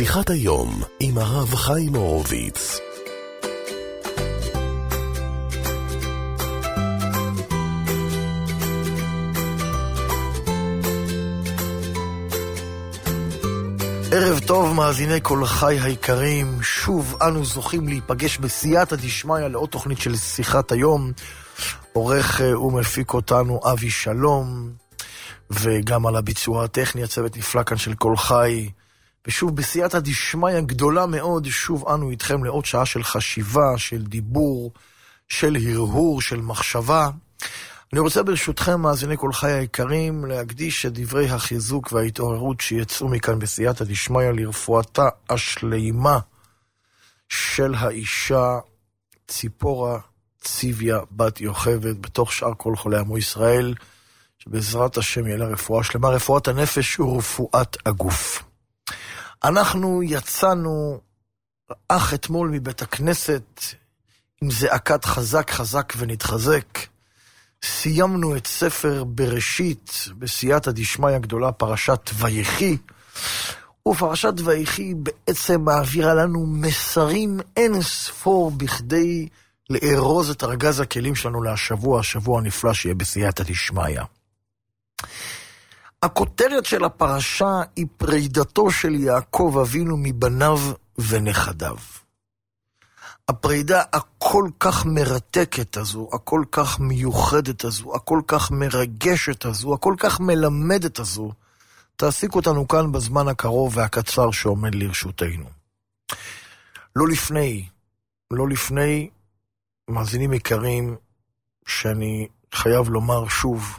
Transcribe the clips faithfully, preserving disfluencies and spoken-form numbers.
שיחת היום עם הרב חיים הורוביץ. ערב טוב מאזיני כל חי היקרים, שוב אנו זוכים להיפגש בסייעתא דשמיא לעוד תוכנית של שיחת היום. עורך ומפיק אותנו אבי שלום, וגם על הביצוע הטכני הצוות נפלא כאן של כל חי. ושוב בסייעתא דשמיא גדולה מאוד, שוב אנו איתכם לעוד שעה של חשיבה, של דיבור, של הרהור, של מחשבה. אני רוצה ברשותכם מאזיני כל חי היקרים להקדיש את דברי החיזוק וההתעוררות שיצאו מכאן בסייעתא דשמיא לרפואתה השלימה של האישה ציפורה ציוויה בת יוכבד, בתוך שאר כל חולי עמו ישראל, שבעזרת השם יהיה לה רפואה שלמה, רפואת הנפש ורפואת הגוף. אנחנו יצאנו אך אתמול מבית הכנסת עם זעקת חזק חזק ונתחזק. סיימנו את ספר בראשית בסייעתא דשמיא גדולה, פרשת ויחי, ופרשת ויחי בעצם מעבירה לנו מסרים אין ספור בכדי לארוז את ארגז הכלים שלנו להשבוע, השבוע הנפלא שיהיה בסייעתא דשמיא. הכותרת של הפרשה היא פרידתו של יעקב אבינו מבניו ונכדיו. הפרידה הכל כך מרתקת הזו, הכל כך מיוחדת הזו, הכל כך מרגשת הזו, הכל כך מלמדת הזו, תעסיק אותנו כאן בזמן הקרוב והקצר שעומד לרשותנו. לא לפני, לא לפני, מאזינים יקרים, שאני חייב לומר שוב,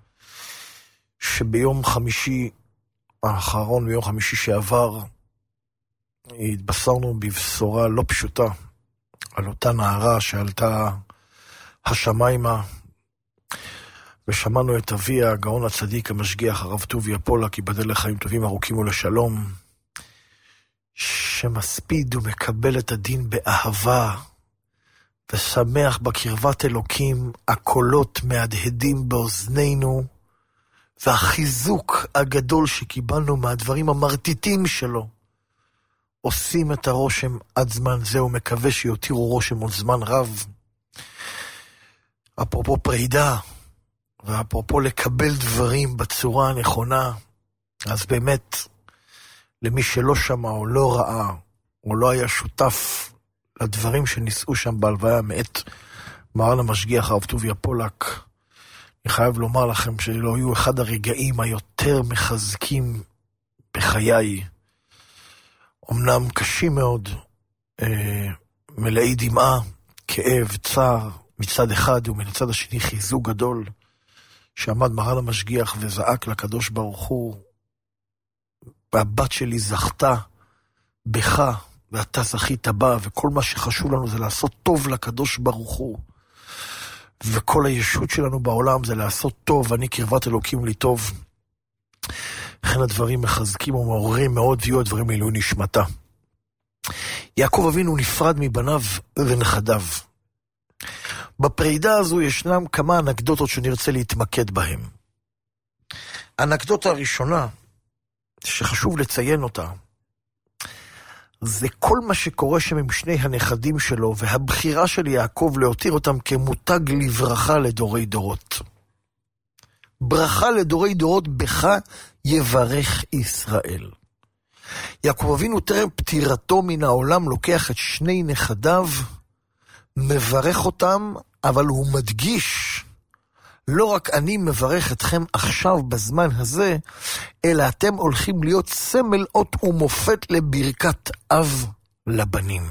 שביום חמישי האחרון, ביום חמישי שעבר, התבשרנו בבשורה לא פשוטה, על אותה נערה שעלתה השמיימה, ושמענו את אביה, הגאון הצדיק המשגיח, הרב טוביה פולק, ייבדל לחיים טובים ארוכים ולשלום, שמספיד ומקבל את הדין באהבה, ושמח בקרבת אלוקים, הקולות מהדהדים באוזנינו, והחיזוק הגדול שקיבלנו מהדברים המרטיטים שלו, עושים את הרושם עד זמן זה, ומקווה שיותירו רושם עוד זמן רב. אפרופו פרידה, ואפרופו לקבל דברים בצורה הנכונה, אז באמת, למי שלא שמע או לא ראה, או לא היה שותף לדברים שנישאו שם בהלוויה מאת מרן המשגיח הרב טוביה פולק, אני חייב לומר לכם שלא היו אחד הרגעים היותר מחזקים בחיי, אמנם קשים מאוד, אה, מלאי דמעה, כאב, צער, מצד אחד ומן הצד השני חיזוק גדול, שעמד מרן המשגיח וזעק לקדוש ברוך הוא, והבת שלי זכתה בך, ואתה זכית בה, וכל מה שחשוב לנו זה לעשות טוב לקדוש ברוך הוא, וכל הישות שלנו בעולם זה לעשות טוב, אני קרבת אלוקים לי טוב. לכן הדברים מחזקים ומעוררים מאוד, ויהיו הדברים אלו נשמתה. יעקב אבינו נפרד מבניו ונכדיו. בפרידה הזו ישנם כמה אנקדוטות שנרצה להתמקד בהם. האנקדוטה הראשונה, שחשוב לציין אותה, זה כל מה שקורה שם עם שני הנכדים שלו, והבחירה של יעקב להותיר אותם כמותג לברכה לדורי דורות. ברכה לדורי דורות, בך יברך ישראל. יעקב אבינו טרם פטירתו מן העולם לוקח את שני נכדיו, מברך אותם, אבל הוא מדגיש, לא רק אני מברך אתכם עכשיו בזמן הזה, אלא אתם הולכים להיות סמל אות ומופת לברכת אב לבנים.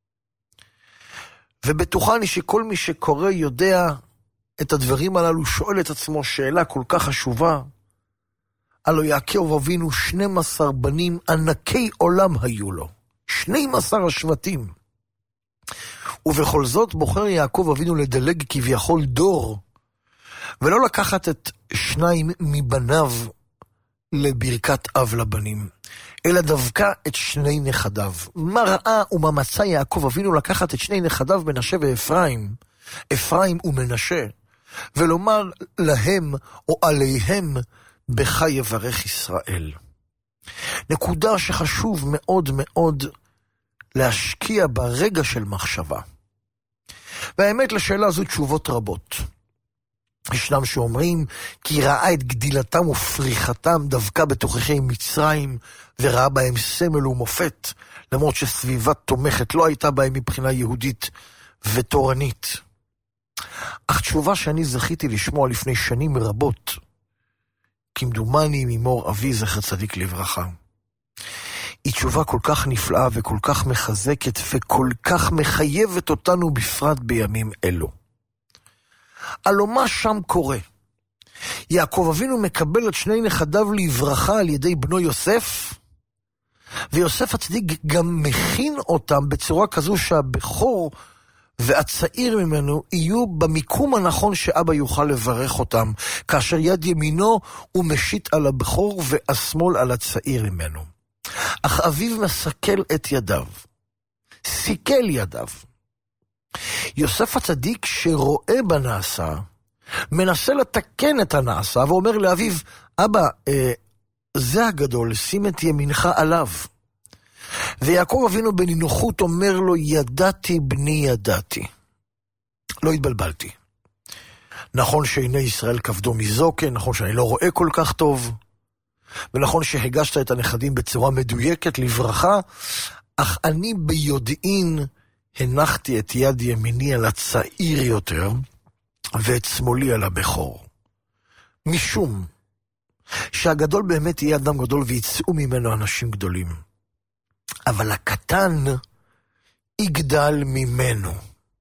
ובטוחני שכל מי שקורא יודע את הדברים הללו, שואל את עצמו שאלה כל כך חשובה, הלא יעקב אבינו שנים עשר בנים ענקי עולם היו לו, שנים עשר השבטים, ובכל זאת בוחר יעקב אבינו לדלג כביכול דור, ולא לקחת את שניים מבניו לברכת אב לבנים, אלא דווקא את שני נכדיו. מה ראה ומה מצא יעקב אבינו לקחת את שני נכדיו מנשה ואפרים, אפרים ומנשה, ולומר להם או עליהם בך יברך ישראל. נקודה שחשוב מאוד מאוד להשקיע ברגע של מחשבה. והאמת לשאלה זו תשובות רבות. ישנם שאומרים כי ראה את גדילתם ופריחתם דווקא בתוככי מצרים, וראה בהם סמל ומופת, למרות שסביבה תומכת לא הייתה בהם מבחינה יהודית ותורנית. אך תשובה שאני זכיתי לשמוע לפני שנים רבות, כמדומני ממור אבי זכר צדיק לברכה, היא תשובה כל כך נפלאה וכל כך מחזקת וכל כך מחייבת אותנו בפרט בימים אלו. הלא מה שם קורה? יעקב אבינו מקבל את שני נכדיו לברכה על ידי בנו יוסף, ויוסף הצדיק גם מכין אותם בצורה כזו שהבכור והצעיר ממנו יהיו במיקום הנכון שאבא יוכל לברך אותם, כאשר יד ימינו הוא משית על הבכור והשמאל על הצעיר ממנו. אך אביו מסכל את ידיו, סיכל ידיו. יוסף הצדיק שרואה בנעשה, מנסה לתקן את הנעשה, ואומר לאביו, אבא, אה, זה הגדול, שים את ימינך עליו. ויעקב אבינו בנינוחות אומר לו, ידעתי בני ידעתי. לא התבלבלתי. נכון שעיני ישראל כבדו מזוקן, נכון שאני לא רואה כל כך טוב, ונכון שהגשת את הנכדים בצורה מדויקת לברכה, אך אני ביודעין הנחתי את יד ימיני על הצעיר יותר, ואת שמאלי על הבכור. משום שהגדול באמת יהיה אדם גדול ויצאו ממנו אנשים גדולים. אבל הקטן יגדל ממנו.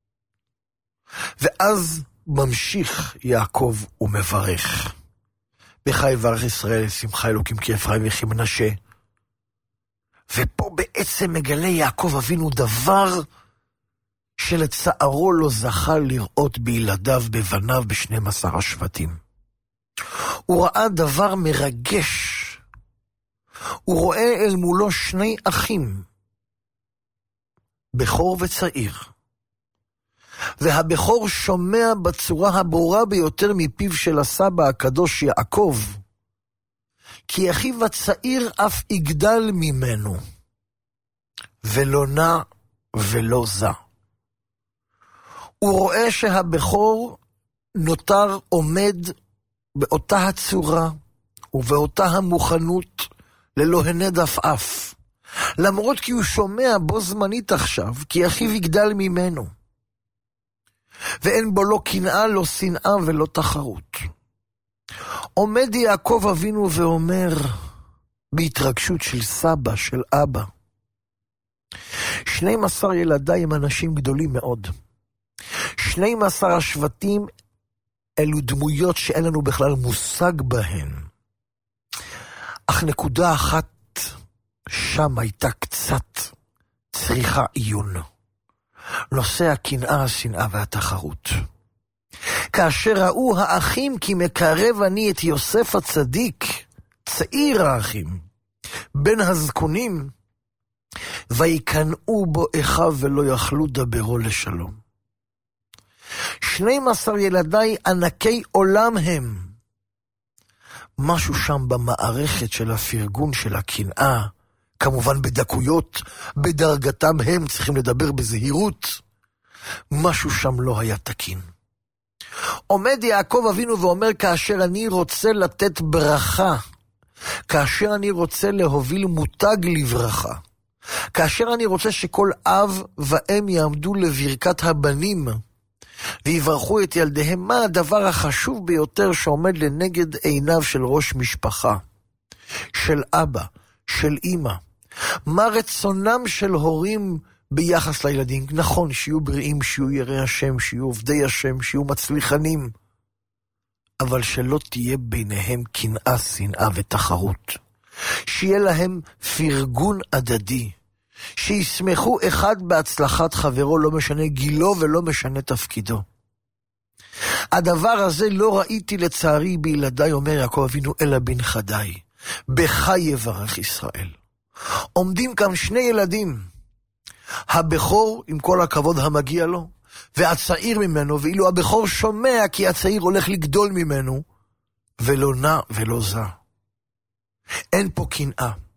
ואז ממשיך יעקב ומברך. בך יברך ישראל, שמחה אלוקים כי אפרים וכי מנשה. ופה בעצם מגלה יעקב אבינו דבר שלצערו לא זכה לראות בילדיו, בבניו, בשנים עשר השבטים. הוא ראה דבר מרגש. הוא רואה אל מולו שני אחים, בכור וצעיר. והבכור שומע בצורה הברורה ביותר מפיו של הסבא הקדוש יעקב, כי אחיו הצעיר אף יגדל ממנו, ולא נע ולא זע. הוא רואה שהבכור נותר עומד באותה הצורה ובאותה המוכנות ללא הנד אף אף, למרות כי הוא שומע בו זמנית עכשיו, כי אחיו יגדל ממנו. ואין בו לא קנאה, לא שנאה ולא תחרות. עומד יעקב אבינו ואומר, בהתרגשות של סבא, של אבא, שנים עשר ילדיי הם אנשים גדולים מאוד. שנים עשר השבטים אלו דמויות שאין לנו בכלל מושג בהן. אך נקודה אחת שם הייתה קצת צריכה עיון. נושא הקנאה, השנאה והתחרות. כאשר ראו האחים כי מקרב אני את יוסף הצדיק, צעיר האחים, בין הזקונים, ויקנאו בו אחיו ולא יכלו דברו לשלום. שנים עשר ילדיי ענקי עולם הם. משהו שם במערכת של הפרגון של הקנאה, כמובן בדקויות, בדרגתם הם צריכים לדבר בזהירות, משהו שם לא היה תקין. עומד יעקב אבינו ואומר, כאשר אני רוצה לתת ברכה, כאשר אני רוצה להוביל מותג לברכה, כאשר אני רוצה שכל אב ואם יעמדו לברכת הבנים, ויברכו את ילדיהם, מה הדבר החשוב ביותר שעומד לנגד עיניו של ראש משפחה, של אבא, של אמא? מה רצונם של הורים ביחס לילדים? נכון, שיהיו בריאים, שיהיו יראי השם, שיהיו עובדי השם, שיהיו מצליחנים, אבל שלא תהיה ביניהם קנאה, שנאה ותחרות. שיהיה להם פרגון הדדי, שישמחו אחד בהצלחת חברו, לא משנה גילו ולא משנה תפקידו. הדבר הזה לא ראיתי לצערי בילדיי, אומר יעקב אבינו, אלא בנכדיי. בך יברך ישראל. עומדים כאן שני ילדים, הבכור עם כל הכבוד המגיע לו, והצעיר ממנו, ואילו הבכור שומע כי הצעיר הולך לגדול ממנו, ולא נע ולא זע. אין פה קנאה,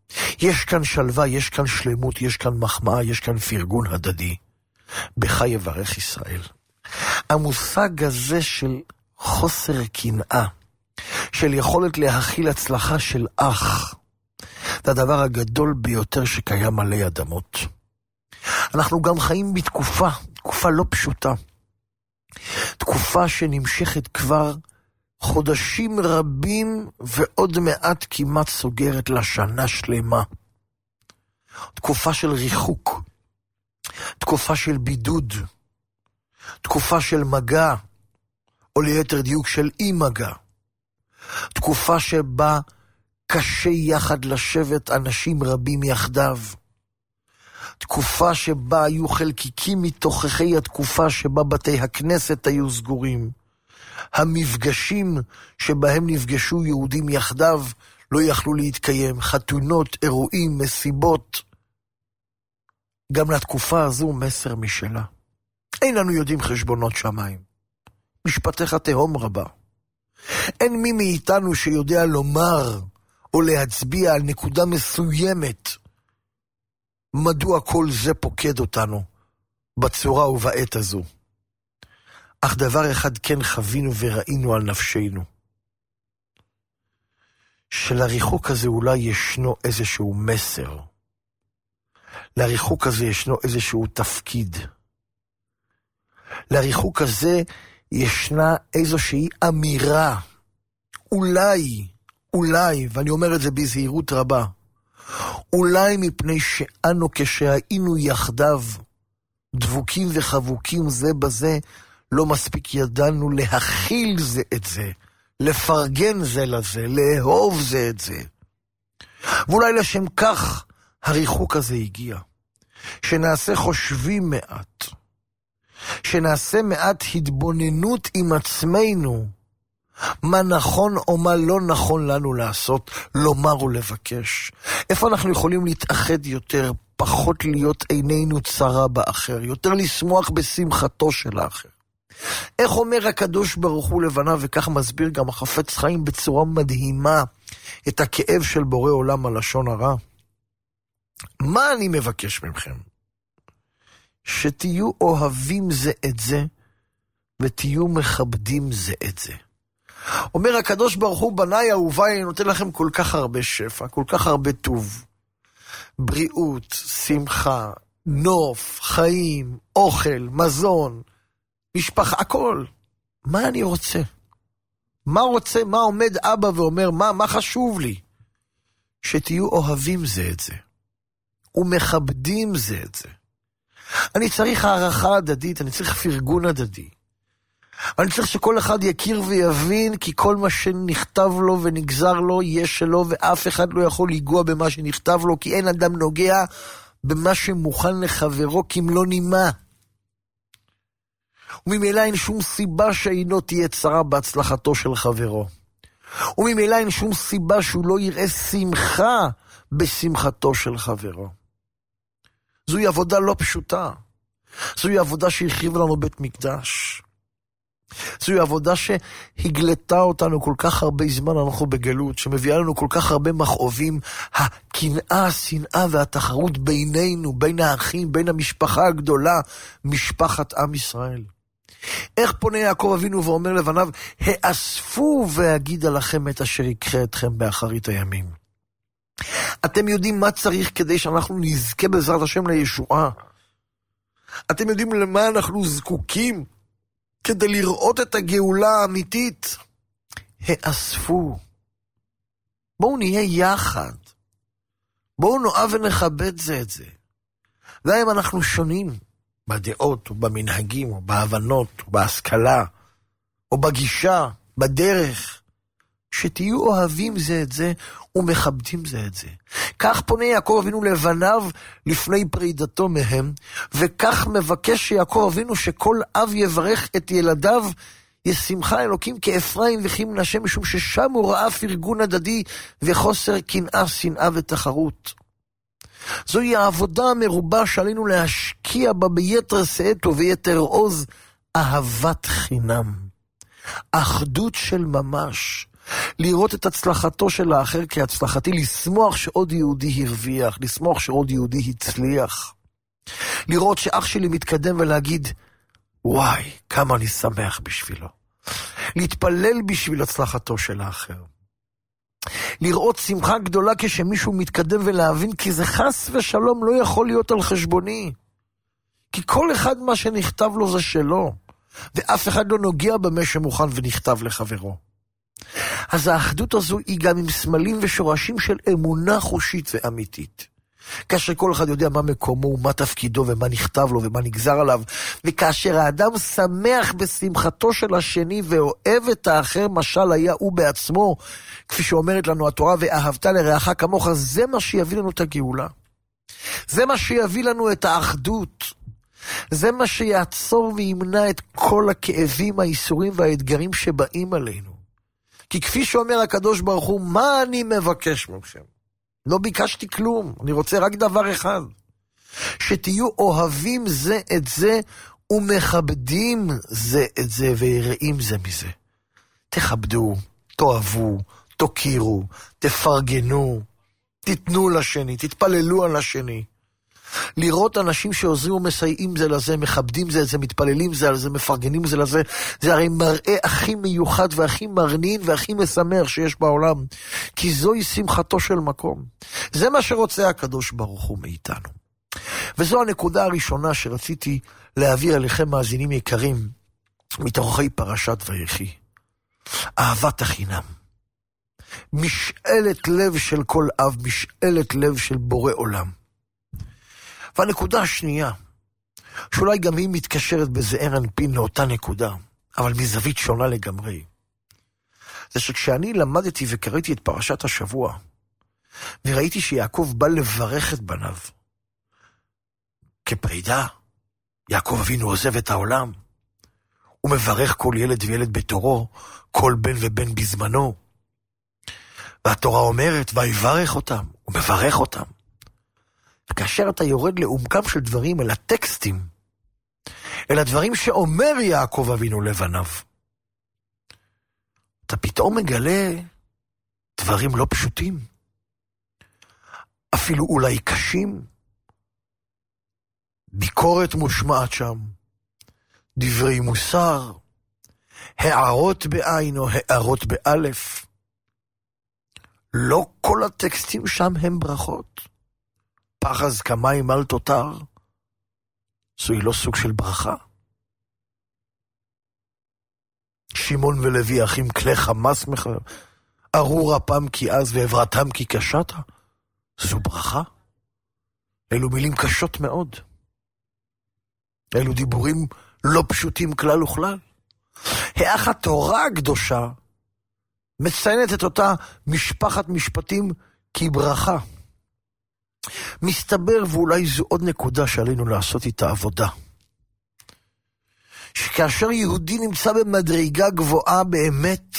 יש כאן שלווה, יש כאן שלמות, יש כאן מחמאה, יש כאן פרגון הדדי. בך יברך ישראל. המושג הזה של חוסר קנאה, של יכולת להכיל הצלחה של אח, זה הדבר הגדול ביותר שקיים עלי אדמות. אנחנו גם חיים בתקופה, תקופה לא פשוטה. תקופה שנמשכת כבר חודשים רבים ועוד מעט כמעט סוגרת לשנה שלמה. תקופה של ריחוק, תקופה של בידוד, תקופה של מגע, או ליתר דיוק של אי מגע. תקופה שבה קשה יחד לשבת אנשים רבים יחדיו. תקופה שבה היו חלקיקים מתוככי התקופה שבה בתי הכנסת היו סגורים. המפגשים שבהם נפגשו יהודים יחדיו לא יכלו להתקיים. חתונות, אירועים, מסיבות. גם לתקופה הזו מסר משלה. אין לנו יודעים חשבונות שמיים. משפטך תהום רבה. אין מי מאיתנו שיודע לומר או להצביע על נקודה מסוימת מדוע כל זה פוקד אותנו בצורה ובעת הזו. אך דבר אחד כן חווינו וראינו על נפשנו. שלריחוק הזה אולי ישנו איזשהו מסר. לריחוק הזה ישנו איזשהו תפקיד. לריחוק הזה ישנה איזושהי אמירה. אולי, אולי, ואני אומר את זה בזהירות רבה, אולי מפני שאנו כשהיינו יחדיו, דבוקים וחבוקים זה בזה, לא מספיק ידענו להכיל זה את זה, לפרגן זה לזה, לאהוב זה את זה. ואולי לשם כך הריחוק הזה הגיע. שנעשה חושבים מעט. שנעשה מעט התבוננות עם עצמנו. מה נכון או מה לא נכון לנו לעשות, לומר ולבקש. איפה אנחנו יכולים להתאחד יותר, פחות להיות עינינו צרה באחר, יותר לשמוח בשמחתו של האחר. איך אומר הקדוש ברוך הוא לבניו, וכך מסביר גם החפץ חיים בצורה מדהימה את הכאב של בורא עולם על לשון הרע. מה אני מבקש מכם? שתהיו אוהבים זה את זה, ותהיו מכבדים זה את זה. אומר הקדוש ברוך הוא, בניי אהוביי, אני נותן לכם כל כך הרבה שפע, כל כך הרבה טוב. בריאות, שמחה, נוף, חיים, אוכל, מזון, משפחה, הכל. מה אני רוצה? מה רוצה, מה עומד אבא ואומר, מה, מה חשוב לי? שתהיו אוהבים זה את זה. ומכבדים זה את זה. אני צריך הערכה הדדית, אני צריך פרגון הדדי. אני צריך שכל אחד יכיר ויבין, כי כל מה שנכתב לו ונגזר לו יהיה שלו, ואף אחד לא יכול לגוע במה שנכתב לו, כי אין אדם נוגע במה שמוכן לחברו כמלוא נימה. וממילא אין שום סיבה שאינו תהיה צרה בהצלחתו של חברו. וממילא אין שום סיבה שהוא לא יראה שמחה בשמחתו של חברו. זוהי עבודה לא פשוטה. זוהי עבודה שהחריב לנו בית מקדש. זוהי עבודה שהגלתה אותנו כל כך הרבה זמן, אנחנו בגלות, שמביאה לנו כל כך הרבה מכאובים, הקנאה, השנאה והתחרות בינינו, בין האחים, בין המשפחה הגדולה, משפחת עם ישראל. איך פונה יעקב אבינו ואומר לבניו, האספו ואגידה לכם את אשר יקחה אתכם באחרית הימים. אתם יודעים מה צריך כדי שאנחנו נזכה בעזרת השם לישועה? אתם יודעים למה אנחנו זקוקים כדי לראות את הגאולה האמיתית? האספו. בואו נהיה יחד. בואו נאהב ונכבד זה את זה. ואם אנחנו שונים בדעות או במנהגים או בהבנות או בהשכלה או בגישה, בדרך, שתהיו אוהבים זה את זה ומכבדים זה את זה. כך פונה יעקב אבינו לבניו לפני פרידתו מהם, וכך מבקש שיעקב אבינו שכל אב יברך את ילדיו, ישמחה אלוקים כאפרים וכמנשה, משום ששם הוא ראה פרגון הדדי וחוסר קנאה, שנאה ותחרות. זוהי העבודה המרובה שעלינו להשקיע בה ביתר שאת וביתר עוז, אהבת חינם, אחדות של ממש, לראות את הצלחתו של האחר כהצלחתי, לשמוח שעוד יהודי הרוויח, לשמוח שעוד יהודי הצליח. לראות שאח שלי מתקדם ולהגיד, וואי, כמה אני שמח בשבילו. להתפלל בשביל הצלחתו של האחר. לראות שמחה גדולה כשמישהו מתקדם ולהבין כי זה חס ושלום לא יכול להיות על חשבוני. כי כל אחד מה שנכתב לו זה שלו, ואף אחד לא נוגע במה שמוכן ונכתב לחברו. אז האחדות הזו היא גם עם סמלים ושורשים של אמונה חושית ואמיתית. כאשר כל אחד יודע מה מקומו ומה תפקידו ומה נכתב לו ומה נגזר עליו, וכאשר האדם שמח בשמחתו של השני ואוהב את האחר משל היה הוא בעצמו, כפי שאומרת לנו התורה, ואהבת לרעך כמוך, זה מה שיביא לנו את הגאולה. זה מה שיביא לנו את האחדות. זה מה שיעצור וימנע את כל הכאבים, האיסורים והאתגרים שבאים עלינו. כי כפי שאומר הקדוש ברוך הוא, מה אני מבקש מכם? לא ביקשתי כלום, אני רוצה רק דבר אחד. שתהיו אוהבים זה את זה ומכבדים זה את זה ויראים זה מזה. תכבדו, תאהבו, תוקירו, תפרגנו, תיתנו לשני, תתפללו על השני. לראות אנשים שעוזרים ומסייעים זה לזה, מכבדים זה את זה, מתפללים זה על זה, מפרגנים זה לזה, זה הרי מראה הכי מיוחד והכי מרנין והכי משמח שיש בעולם, כי זוהי שמחתו של מקום. זה מה שרוצה הקדוש ברוך הוא מאיתנו. וזו הנקודה הראשונה שרציתי להעביר אליכם מאזינים יקרים, מתוכי פרשת ויחי. אהבת החינם. משאלת לב של כל אב, משאלת לב של בורא עולם. והנקודה השנייה, שאולי גם היא מתקשרת בזעיר אנפין לאותה נקודה, אבל מזווית שונה לגמרי, זה שכשאני למדתי וקראתי את פרשת השבוע, וראיתי שיעקב בא לברך את בניו, כפרידה, יעקב אבינו עוזב את העולם, הוא מברך כל ילד וילד בתורו, כל בן ובן בזמנו, והתורה אומרת, ויברך אותם, הוא מברך אותם. וכאשר אתה יורד לעומקם של דברים, אל הטקסטים, אל הדברים שאומר יעקב אבינו לבניו, אתה פתאום מגלה דברים לא פשוטים, אפילו אולי קשים, ביקורת מושמעת שם, דברי מוסר, הערות בעין או הערות באלף. לא כל הטקסטים שם הם ברכות. פחז כמים אל תותר, זוהי לא סוג של ברכה. שמעון ולוי אחים כלי חמאס מחר, ארור אפם כי אז ועברתם כי קשת, זו ברכה. אלו מילים קשות מאוד. אלו דיבורים לא פשוטים כלל וכלל. האח התורה הקדושה מציינת את אותה משפחת משפטים כברכה. מסתבר, ואולי זו עוד נקודה שעלינו לעשות איתה עבודה, שכאשר יהודי נמצא במדרגה גבוהה באמת,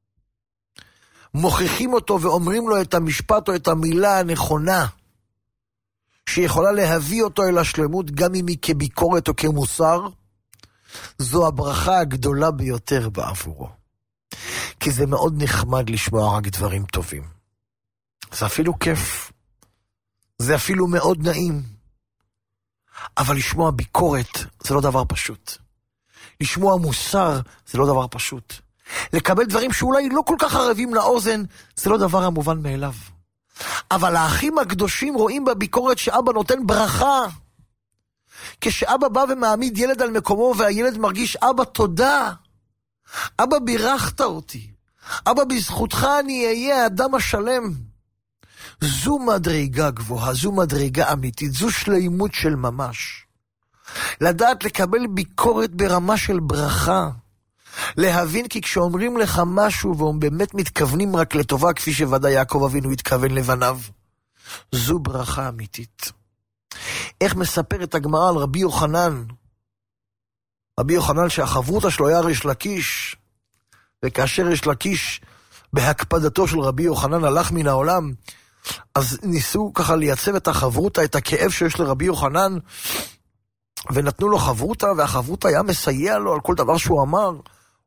מוכיחים אותו ואומרים לו את המשפט או את המילה הנכונה, שיכולה להביא אותו אל השלמות, גם אם היא כביקורת או כמוסר, זו הברכה הגדולה ביותר בעבורו. כי זה מאוד נחמד לשמוע רק דברים טובים. זה אפילו כיף. זה אפילו מאוד נעים. אבל לשמוע ביקורת זה לא דבר פשוט. לשמוע מוסר זה לא דבר פשוט. לקבל דברים שאולי לא כל כך ערבים לאוזן זה לא דבר המובן מאליו. אבל האחים הקדושים רואים בביקורת שאבא נותן ברכה. כשאבא בא ומעמיד ילד על מקומו והילד מרגיש, אבא תודה, אבא בירכת אותי, אבא בזכותך אני אהיה האדם השלם. זו מדרגה גבוהה, זו מדרגה אמיתית, זו שלימות של ממש. לדעת לקבל ביקורת ברמה של ברכה. להבין כי כשאומרים לך משהו והם באמת מתכוונים רק לטובה, כפי שוודאי יעקב אבינו התכוון לבניו, זו ברכה אמיתית. איך מספרת הגמרא על רבי יוחנן? רבי יוחנן שהחברותא שלו היה ריש לקיש, וכאשר ריש לקיש בהקפדתו של רבי יוחנן הלך מן העולם, אז ניסו ככה לייצב את החברותא, את הכאב שיש לרבי יוחנן, ונתנו לו חברותא, והחברותא היה מסייע לו על כל דבר שהוא אמר.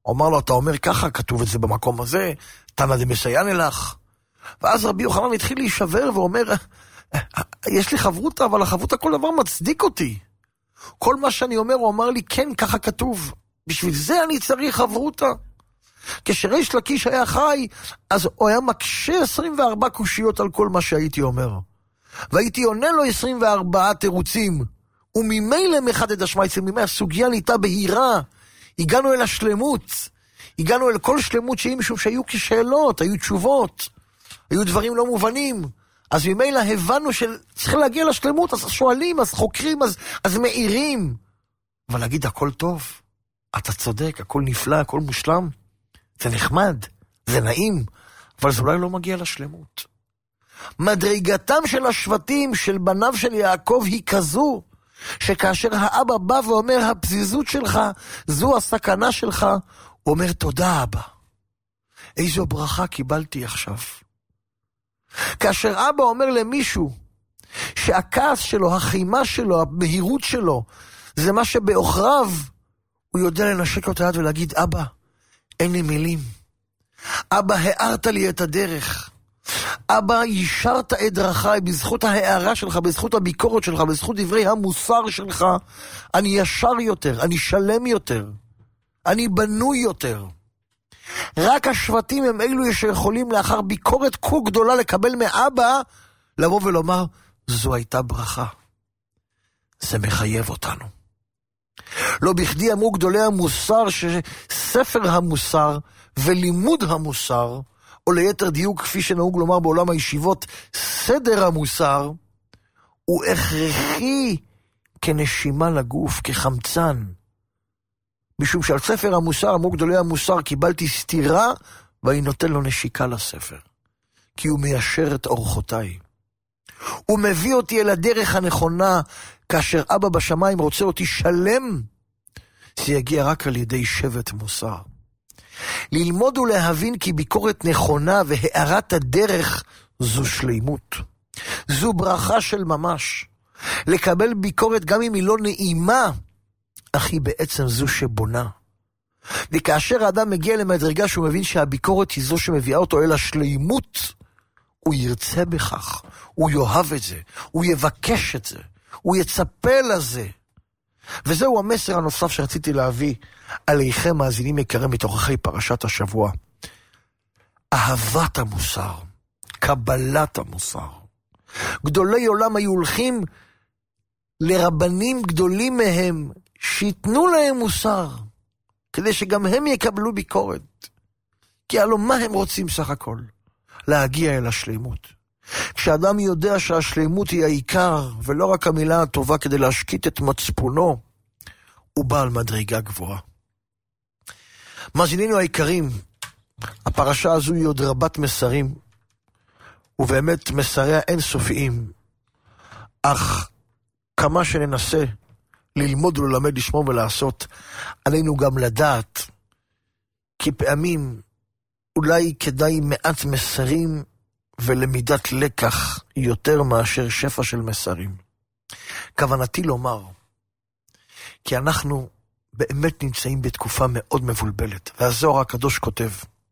הוא אמר לו, אתה אומר ככה, כתוב את זה במקום הזה, תנא דמסייען לך. ואז רבי יוחנן התחיל להישבר ואומר, יש לי חברותה, אבל החברותה כל דבר מצדיק אותי. כל מה שאני אומר, הוא אמר לי, כן, ככה כתוב. בשביל זה אני צריך חברותה. כשריש לקיש היה חי, אז הוא היה מקשה עשרים וארבע קושיות על כל מה שהייתי אומר. והייתי עונה לו עשרים וארבע תירוצים. וממילא מחדד השמייצל, ממילא הסוגיה נהייתה בהירה. הגענו אל השלמות. הגענו אל כל שלמות שהיא משום שהיו כשאלות, היו תשובות, היו דברים לא מובנים. אז ממילא הבנו שצריך להגיע לשלמות, אז שואלים, אז חוקרים, אז, אז מאירים. אבל להגיד הכל טוב, אתה צודק, הכל נפלא, הכל מושלם, זה נחמד, זה נעים, אבל זה אולי לא מגיע לשלמות. מדרגתם של השבטים של בניו של יעקב היא כזו, שכאשר האבא בא ואומר, הפזיזות שלך, זו הסכנה שלך, הוא אומר, תודה אבא. איזו ברכה קיבלתי עכשיו. כאשר אבא אומר למישהו, שהכעס שלו, החימה שלו, המהירות שלו, זה מה שבאוכריו, הוא יודע לנשק לו את היד ולהגיד, אבא, אין לי מילים. אבא, הארת לי את הדרך. אבא, יישרת את דרכי בזכות ההערה שלך, בזכות הביקורת שלך, בזכות דברי המוסר שלך. אני ישר יותר, אני שלם יותר, אני בנוי יותר. רק השבטים הם אלו שיכולים לאחר ביקורת כה גדולה לקבל מאבא, לבוא ולומר, זו הייתה ברכה. זה מחייב אותנו. לא בכדי אמרו גדולי המוסר שספר המוסר ולימוד המוסר, או ליתר דיוק כפי שנהוג לומר בעולם הישיבות, סדר המוסר, הוא הכרחי כנשימה לגוף, כחמצן. משום שעל ספר המוסר, אמרו גדולי המוסר, קיבלתי סתירה, ואני נותן לו נשיקה לספר. כי הוא מיישר את אורחותיי. הוא מביא אותי אל הדרך הנכונה, כאשר אבא בשמיים רוצה אותי שלם, זה יגיע רק על ידי שבט מוסר. ללמוד ולהבין כי ביקורת נכונה והארת הדרך זו שלימות. זו ברכה של ממש. לקבל ביקורת גם אם היא לא נעימה, אך היא בעצם זו שבונה. וכאשר האדם מגיע למדרגה שהוא מבין שהביקורת היא זו שמביאה אותו אל השלימות, הוא ירצה בכך, הוא יאהב את זה, הוא יבקש את זה, הוא יצפה לזה. וזהו המסר הנוסף שרציתי להביא עליכם מאזינים יקרים מתוככי פרשת השבוע. אהבת המוסר, קבלת המוסר. גדולי עולם היו הולכים לרבנים גדולים מהם, שיתנו להם מוסר, כדי שגם הם יקבלו ביקורת. כי הלוא מה הם רוצים סך הכל? להגיע אל השלימות. כשאדם יודע שהשלימות היא העיקר, ולא רק המילה הטובה כדי להשקיט את מצפונו, הוא בעל מדרגה גבוהה. מאזינינו היקרים, הפרשה הזו היא עוד רבת מסרים, ובאמת מסריה אינסופיים, אך כמה שננסה ללמוד וללמד, לשמור ולעשות, עלינו גם לדעת, כי פעמים אולי כדאי מעט מסרים ולמידת לקח יותר מאשר שפע של מסרים. כוונתי לומר, כי אנחנו באמת נמצאים בתקופה מאוד מבולבלת, והזוהר הקדוש כותב,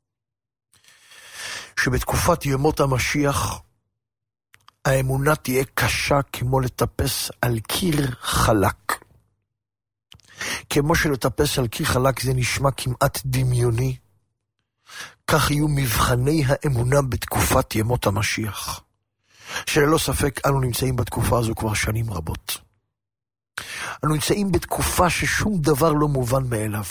שבתקופת ימות המשיח, האמונה תהיה קשה כמו לטפס על קיר חלק. כמו שלטפס על קיר חלק זה נשמע כמעט דמיוני, כך יהיו מבחני האמונה בתקופת ימות המשיח, שללא ספק אנו נמצאים בתקופה הזו כבר שנים רבות. אנו נמצאים בתקופה ששום דבר לא מובן מאליו.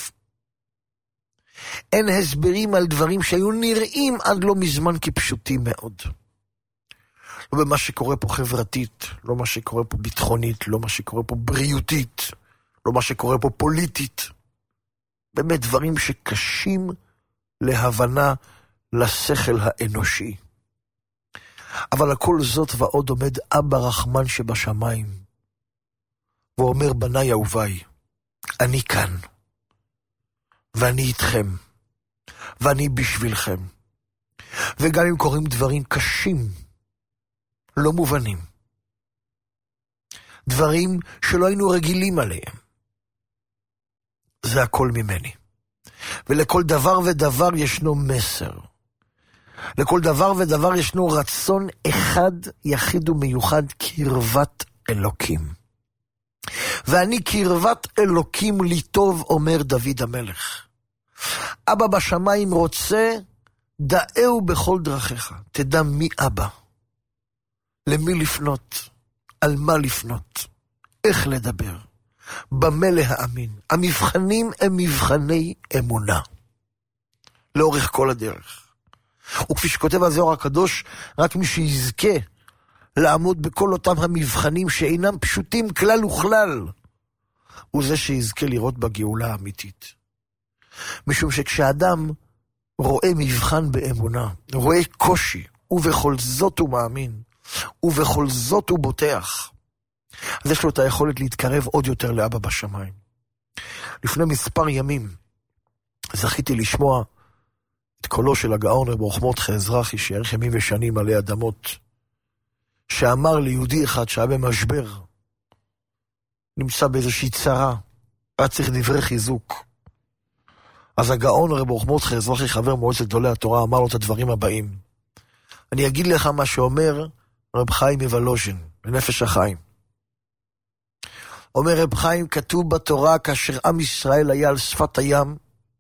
אין הסברים על דברים שהיו נראים עד לא מזמן כפשוטים מאוד. לא במה שקורה פה חברתית, לא מה שקורה פה ביטחונית, לא מה שקורה פה בריאותית, לא מה שקורה פה פוליטית. באמת דברים שקשים להבנה לשכל האנושי. אבל הכל זאת ועוד עומד אבא רחמן שבשמיים, ואומר, בניי אהוביי, אני כאן, ואני איתכם, ואני בשבילכם. וגם אם קוראים דברים קשים, לא מובנים, דברים שלא היינו רגילים עליהם, זה הכל ממני. ולכל דבר ודבר ישנו מסר. לכל דבר ודבר ישנו רצון אחד, יחיד ומיוחד, קרבת אלוקים. ואני קרבת אלוקים לי טוב, אומר דוד המלך. אבא בשמיים רוצה, דאהו בכל דרכיך. תדע מי אבא. למי לפנות, על מה לפנות, איך לדבר, במה להאמין. המבחנים הם מבחני אמונה. לאורך כל הדרך. וכפי שכותב הזוהר הקדוש, רק מי שיזכה לעמוד בכל אותם המבחנים שאינם פשוטים כלל וכלל, הוא זה שיזכה לראות בגאולה האמיתית. משום שכשאדם רואה מבחן באמונה, רואה קושי, ובכל זאת הוא מאמין, ובכל זאת הוא בוטח, אז יש לו את היכולת להתקרב עוד יותר לאבא בשמיים. לפני מספר ימים זכיתי לשמוע את קולו של הגאון רב ברוך מרדכי אזרחי, שיאריך ימים ושנים עלי אדמות, שאמר ליהודי אחד שהיה במשבר, נמצא באיזושהי צרה, היה צריך דברי חיזוק. אז הגאון רב ברוך מרדכי אזרחי, חבר מועצת גדולי התורה, אמר לו את הדברים הבאים. אני אגיד לך מה שאומר רב חיים מוולוז'ין, בנפש החיים. אומר רב חיים, כתוב בתורה, כאשר עם ישראל היה על שפת הים,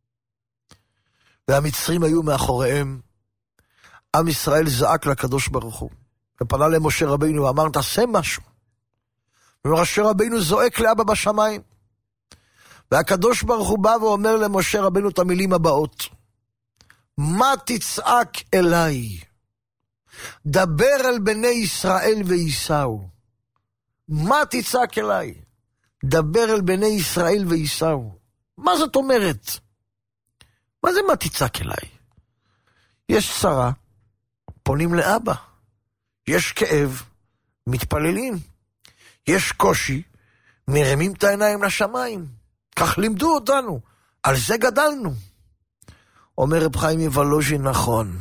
והמצרים היו מאחוריהם, עם ישראל זעק לקדוש ברוך הוא, ופנה למשה רבינו ואמר, תעשה משהו. ומשה רבינו זועק לאבא בשמיים, והקדוש ברוך הוא בא ואומר למשה רבינו את המילים הבאות, מה תצעק אליי? דבר אל בני ישראל וייסעו. מה תצעק אליי? דבר אל בני ישראל וייסעו. מה זאת אומרת? מה זה מה תצעק אליי? יש צרה, פונים לאבא. יש כאב, מתפללים. יש קושי, מרימים את העיניים לשמיים. כך לימדו אותנו, על זה גדלנו. אומר רב חיים מוולוז'ין, נכון.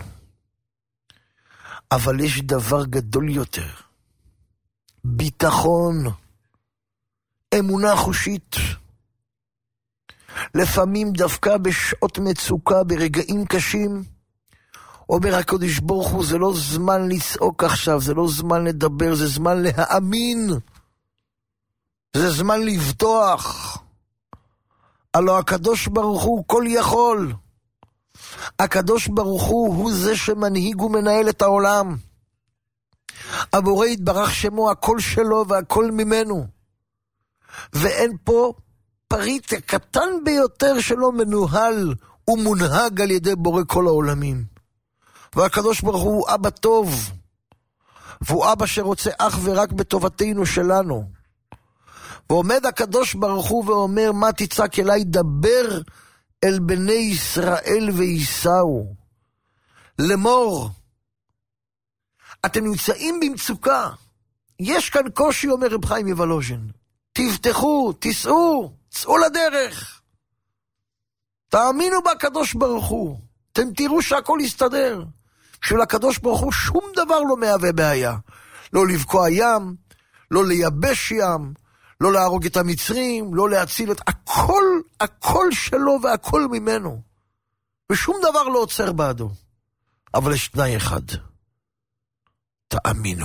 אבל יש דבר גדול יותר. ביטחון, אמונה חושית. לפעמים דווקא בשעות מצוקה, ברגעים קשים, אומר הקדוש ברוך הוא, זה לא זמן לצעוק עכשיו, זה לא זמן לדבר, זה זמן להאמין. זה זמן לבטוח. הלא הקדוש ברוך הוא כל יכול. הקדוש ברוך הוא הוא זה שמנהיג ומנהל את העולם. הבורא יתברך שמו, הכל שלו והכל ממנו. ואין פה פריט הקטן ביותר שלו מנוהל ומונהג על ידי בורא כל העולמים. והקדוש ברוך הוא אבא טוב. והוא אבא שרוצה אך ורק בטובתנו שלנו. ועומד הקדוש ברוך הוא ואומר, מה תצעק אליי? דבר אל בני ישראל וייסעו. לאמור, אתם נמצאים במצוקה, יש כאן קושי, אומר רב חיים מוולוז'ין, תבטחו, תיסעו, צאו לדרך, תאמינו בקדוש ברוך הוא, אתם תראו שהכל יסתדר. שלקדוש ברוך הוא שום דבר לא מהווה בעיה, לא לבקוע ים, לא לייבש ים, לא להרוג את המצרים, לא להציל את הכל, הכל שלו והכל ממנו. ושום דבר לא עוצר בעדו. אבל יש תנאי אחד. תאמינו.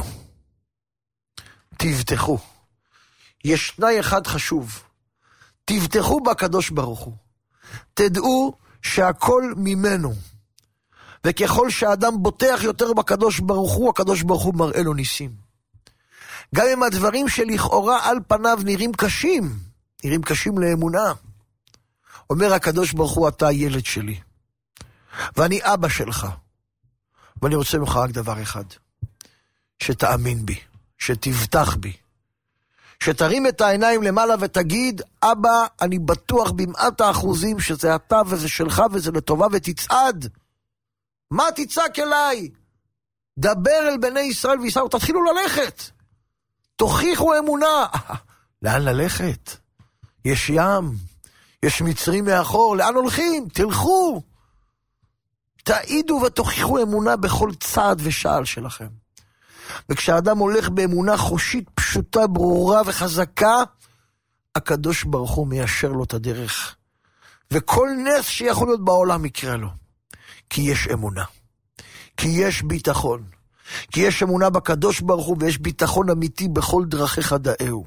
תבטחו. יש תנאי אחד חשוב. תבטחו בקדוש ברוך הוא. תדעו שהכל ממנו. וככל שהאדם בוטח יותר בקדוש ברוך הוא, הקדוש ברוך הוא מראה לו ניסים. גם אם הדברים שלכאורה על פניו נראים קשים, נראים קשים לאמונה. אומר הקדוש ברוך הוא, אתה הילד שלי, ואני אבא שלך, ואני רוצה ממך רק דבר אחד, שתאמין בי, שתבטח בי, שתרים את העיניים למעלה ותגיד, אבא, אני בטוח במאת האחוזים שזה אתה וזה שלך וזה לטובה, ותצעד. מה תצעק אליי? דבר אל בני ישראל וייסעו, תתחילו ללכת. תוכיחו אמונה. לאן ללכת? יש ים, יש מצרים מאחור, לאן הולכים? תלכו. תעידו ותוכיחו אמונה בכל צעד ושעל שלכם. וכשאדם הולך באמונה חושית, פשוטה, ברורה וחזקה, הקדוש ברוך הוא מיישר לו את הדרך, וכל נס שיכול להיות בעולם יקרה לו. כי יש אמונה. כי יש ביטחון. כי יש אמונה בקדוש ברוך הוא, ויש ביטחון אמיתי בכל דרכיך דאהו.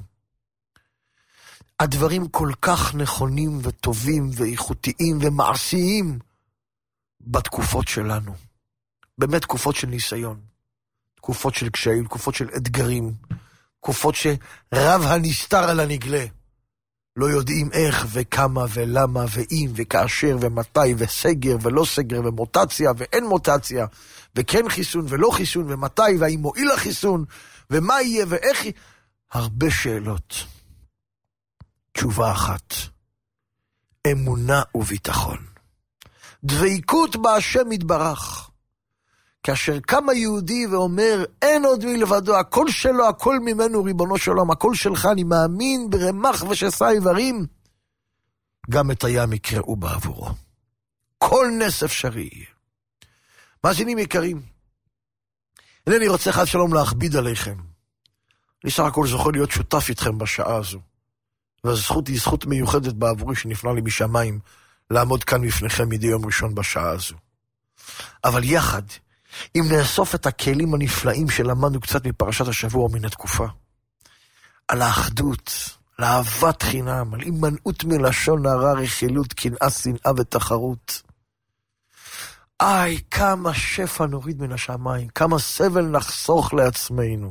הדברים כל כך נכונים וטובים ואיכותיים ומעשיים בתקופות שלנו. באמת תקופות של ניסיון. תקופות של קשיים, תקופות של אתגרים. תקופות שרב הנסתר על הנגלה. לא יודעים איך וכמה ולמה ואם וכאשר ומתי וסגר ולא סגר ומוטציה ואין מוטציה וכן חיסון ולא חיסון ומתי והאם מועיל החיסון ומה יהיה ואיך יהיה. הרבה שאלות. תשובה אחת. אמונה וביטחון. דבקות בהשם יתברך. כאשר קם היהודי ואומר, אין עוד מלבדו, הכל שלו, הכל ממנו, ריבונו שלום, הכל שלך, אני מאמין ברמח ושסע איברים, גם את הים יקראו בעבורו. כל נס אפשרי. מאזינים יקרים, אינני רוצה חד שלום להכביד עליכם. אני סך הכל זוכר להיות שותף איתכם בשעה הזו. והזכות היא זכות מיוחדת בעבורי שנפנה לי משמיים, לעמוד כאן בפניכם מדי יום ראשון בשעה הזו. אבל יחד, אם נאסוף את הכלים הנפלאים שלמדנו קצת מפרשת השבוע או מן התקופה, על האחדות, על אהבת חינם, על הימנעות מלשון הרע, רכילות, קנאה, שנאה ותחרות. איי, כמה שפע נוריד מן השמיים, כמה סבל נחסוך לעצמנו.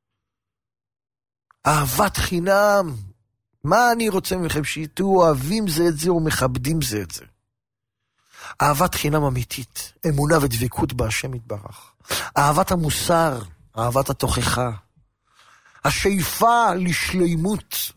אהבת חינם, מה אני רוצה מכם? שיתו אוהבים זה את זה ומכבדים זה את זה. אהבת חינם אמיתית, אמונה ודבקות בהשם יתברך. אהבת המוסר, אהבת התוכחה. השאיפה לשלימות.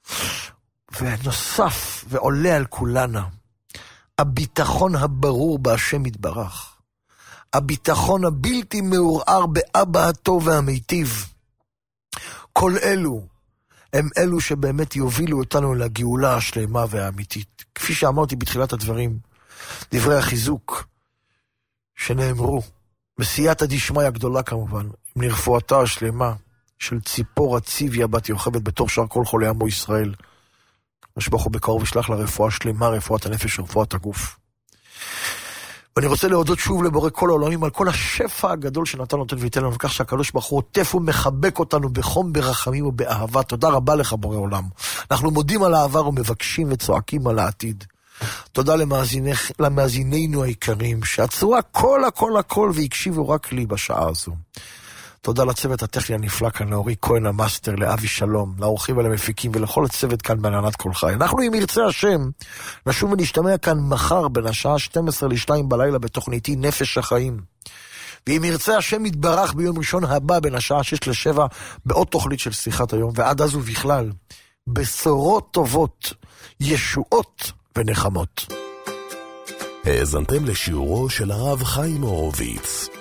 ונוסף ועולה על כולנה, הביטחון הברור בהשם יתברך. הביטחון הבלתי מעורער באבא הטוב והמיטיב. כל אלו הם אלו שבאמת יובילו אותנו לגאולה השלמה והאמיתית. כפי שאמרתי בתחילת הדברים, דברי החיזוק שנאמרו, בסייעתא דשמיא הגדולה כמובן, עם לרפואתה השלמה של ציפורה ציוויה בת יוכבד בתור שאר כל חולי עמו ישראל. נשבח הוא בקרוב ושלח לרפואה שלמה, רפואת הנפש ורפואת הגוף. ואני רוצה להודות שוב לבורא כל העולמים על כל השפע הגדול שנתן נותן ויתן לנו, וכך שהקדוש ברוך הוא עוטף ומחבק אותנו בחום, ברחמים ובאהבה. תודה רבה לך בורא עולם. אנחנו מודים על העבר ומבקשים וצועקים על העתיד. תודה למאזינינו היקרים שעצרו הכל הכל הכל והקשיבו רק לי בשעה הזו. תודה לצוות הטכני הנפלא כאן, לאורי כהן המאסטר, לאבי שלום, לאורחים ולמפיקים ולכל הצוות כאן בעננת כל חי. אנחנו אם ירצה השם נשוב ונשתמע כאן מחר בין השעה שתים עשרה לשתיים בלילה בתוכניתי נפש החיים. ואם ירצה השם יתברך ביום ראשון הבא בין השעה שש לשבע בעוד תוכנית של שיחת היום, ועד אז ובכלל בשורות טובות, ישועות ונחמות. האזנתם לשיעורו של הרב חיים הורוביץ.